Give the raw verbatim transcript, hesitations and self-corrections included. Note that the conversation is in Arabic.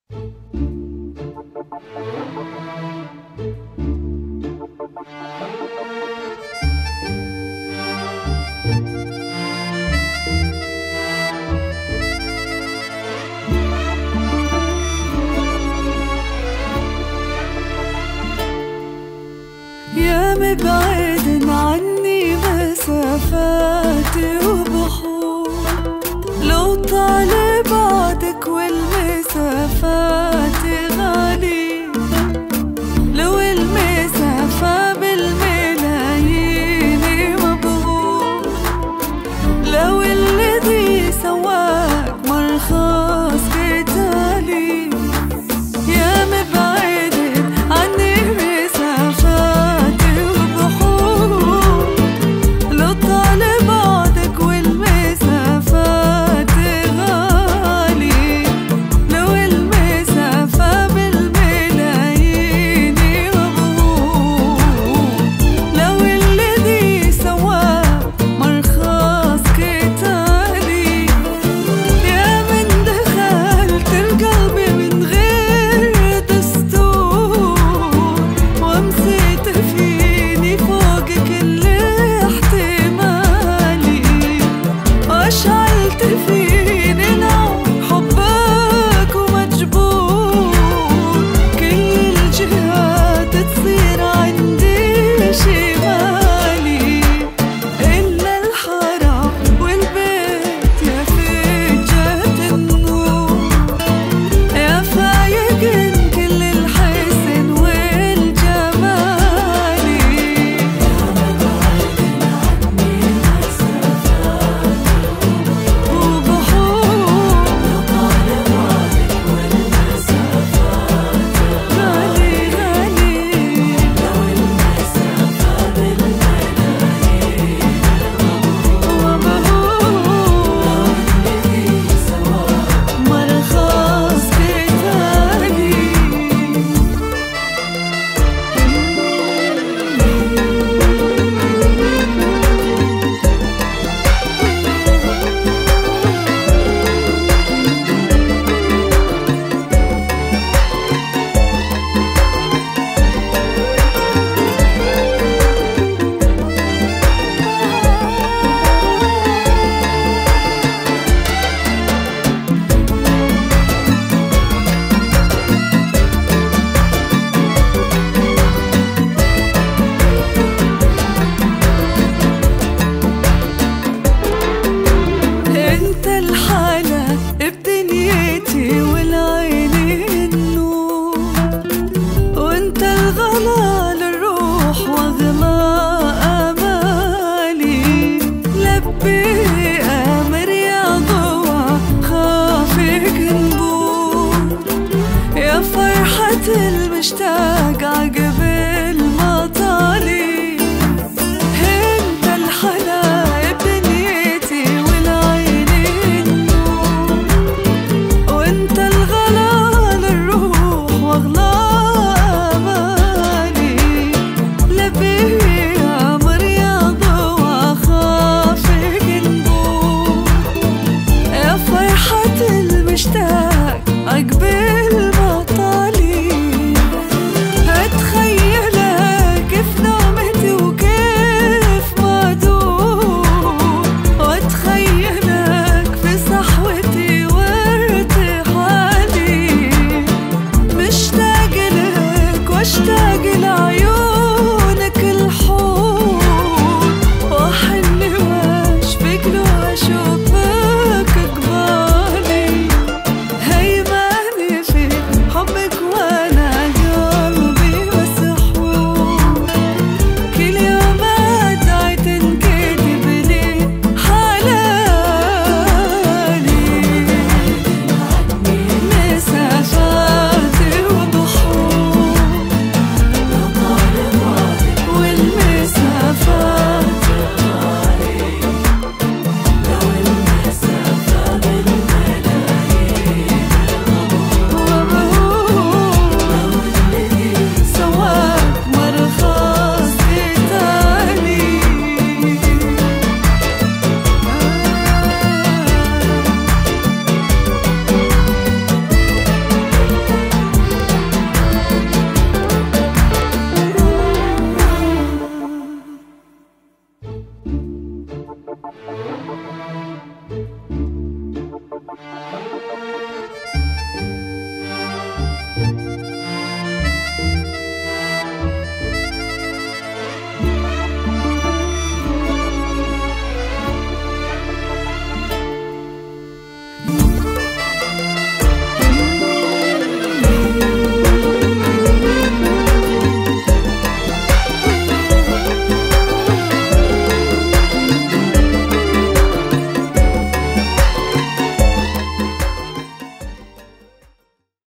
يا مبعد عني مسافات وبحور، لو طال بعدك والمسافات غالي، لو المسافة بالملايين مبهور، لو الذي سواك مرخص قتالي. يا مبعد عني مسافات وبحور، لو طال بعدك والمسافات غالي، لو المسافة بالملايين مبهور، لو الذي سواك مرخص قتالي. يا من دخلت القلب من غير دستور، ومسيت فيني فوق كل احتمالي، واشعلت فيني نار حبك ومجبور، كل الجهات تصير عندي شمالي، إلا الحرام والبيت يا فجة النور، يا فايق كل الحسن والجمالي. انت الحالة بدنيتي والعين النور، وانت الغلا للروح واغلى امالي، لبي